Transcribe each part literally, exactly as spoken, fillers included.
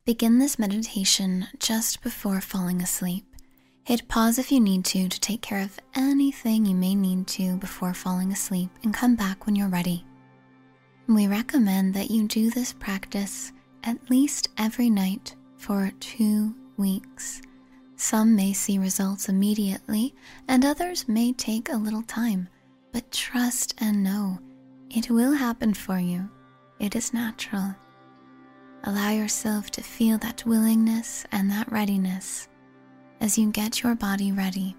Begin this meditation just before falling asleep. Hit pause if you need to to take care of anything you may need to before falling asleep and come back when you're ready. We recommend that you do this practice at least every night for two weeks. Some may see results immediately and others may take a little time, but trust and know it will happen for you. It is natural. Allow yourself to feel that willingness and that readiness as you get your body ready.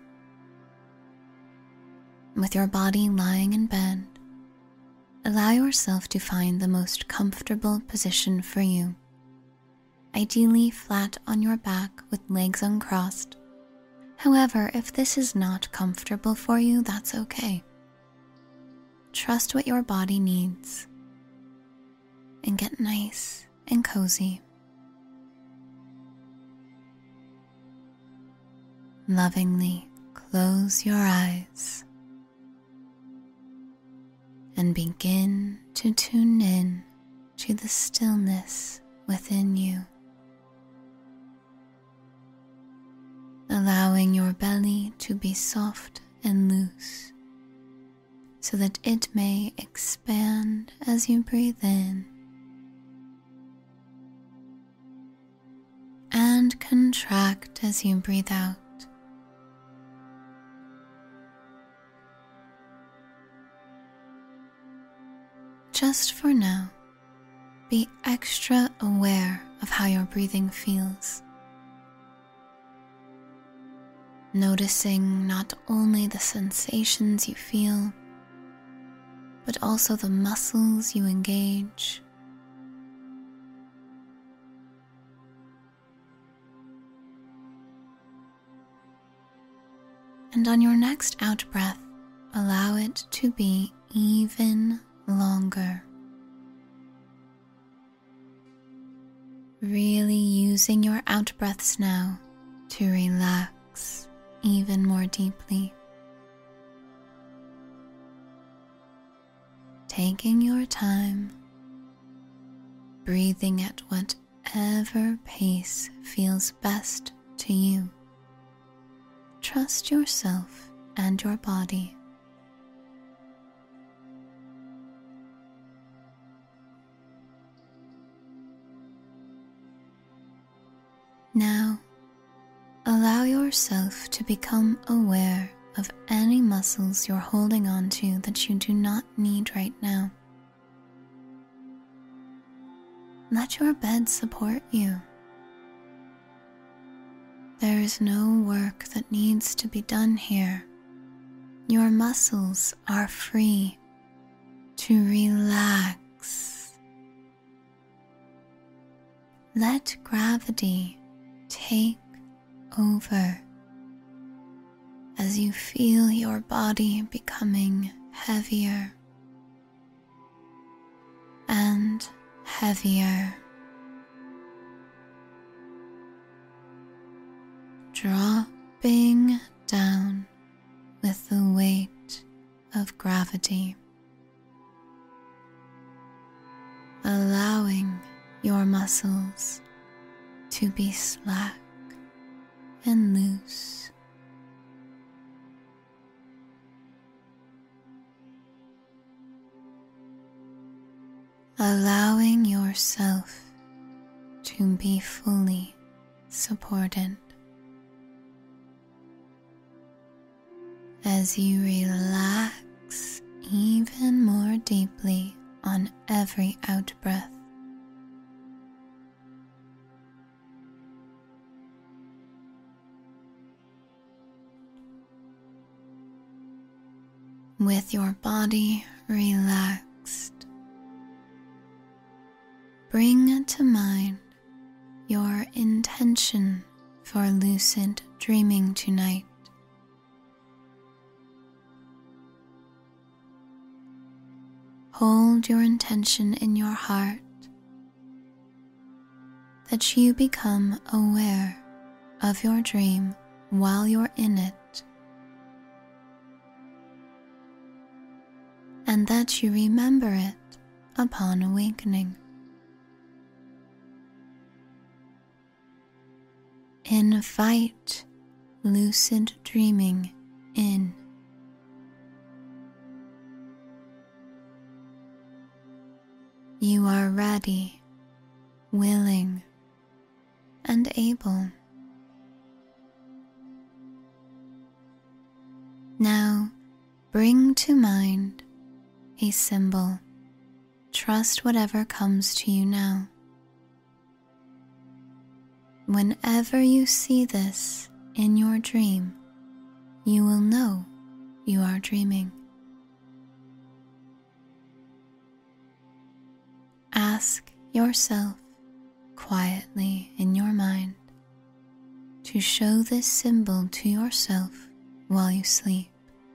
With your body lying in bed, allow yourself to find the most comfortable position for you, ideally flat on your back with legs uncrossed. However, if this is not comfortable for you, that's okay. Trust what your body needs and get nice and cozy. Lovingly close your eyes and begin to tune in to the stillness within you, allowing your belly to be soft and loose so that it may expand as you breathe in and contract as you breathe out. Just for now, be extra aware of how your breathing feels. Noticing not only the sensations you feel, but also the muscles you engage. And on your next out breath, allow it to be even longer. Really using your out breaths now to relax even more deeply. Taking your time, breathing at whatever pace feels best to you. Trust yourself and your body. Now, allow yourself to become aware of any muscles you're holding on to that you do not need right now. Let your bed support you. There is no work that needs to be done here. Your muscles are free to relax. Let gravity take over as you feel your body becoming heavier and heavier. Dropping down with the weight of gravity, allowing your muscles to be slack and loose. Allowing yourself to be fully supported. As you relax even more deeply on every out breath. With your body relaxed, bring to mind your intention for lucid dreaming tonight. Hold your intention in your heart that you become aware of your dream while you're in it, and that you remember it upon awakening. Invite lucid dreaming in. You are ready, willing, and able. Now bring to mind a symbol. Trust whatever comes to you now. Whenever you see this in your dream, you will know you are dreaming. Ask yourself quietly in your mind to show this symbol to yourself while you sleep.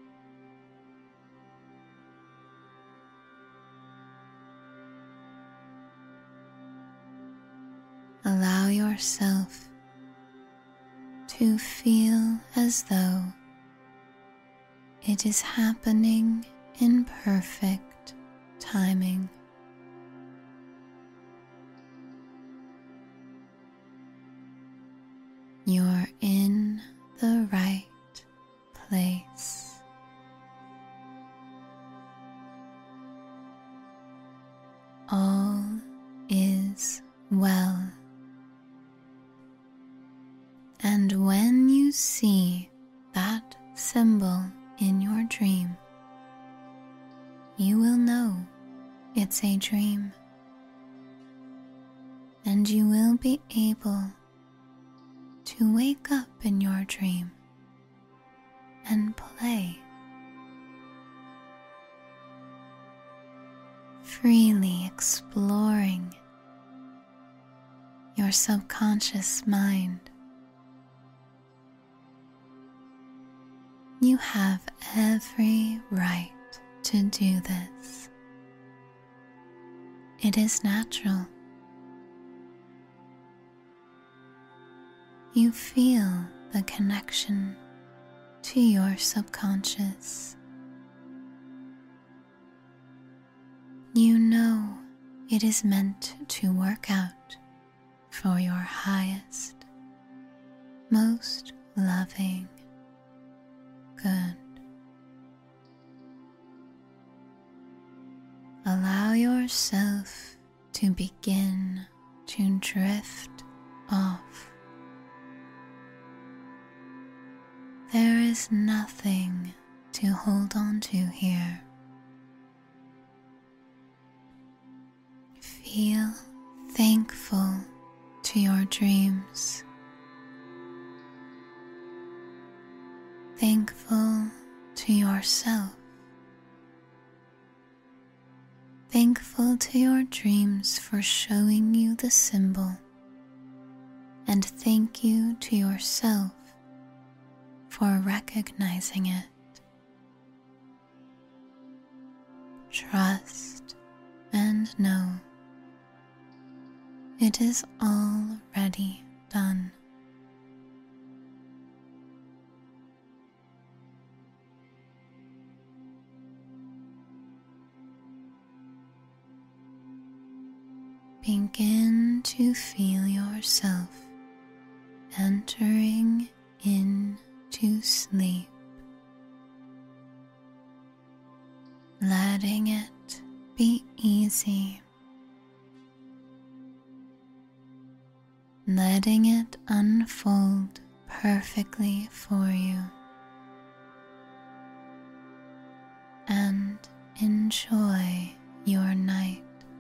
Allow yourself to feel as though it is happening in perfect timing. You're in the right place. All is well. And when you see that symbol in your dream, you will know it's a dream, and you will be able to wake up in your dream and play, freely exploring your subconscious mind. You have every right to do this. It is natural. You feel the connection to your subconscious. You know it is meant to work out for your highest, most loving good. Allow yourself to begin to drift off. There is nothing to hold on to here. Feel thankful to your dreams. Thankful to yourself. Thankful to your dreams for showing you the symbol, and thank you to yourself for recognizing it. Trust and know it is already done. Begin to feel yourself entering into sleep, letting it be easy, letting it unfold perfectly for you, and enjoy your night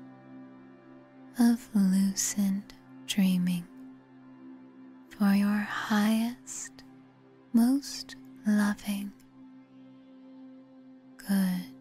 of lucid dreaming for your highest, most loving good.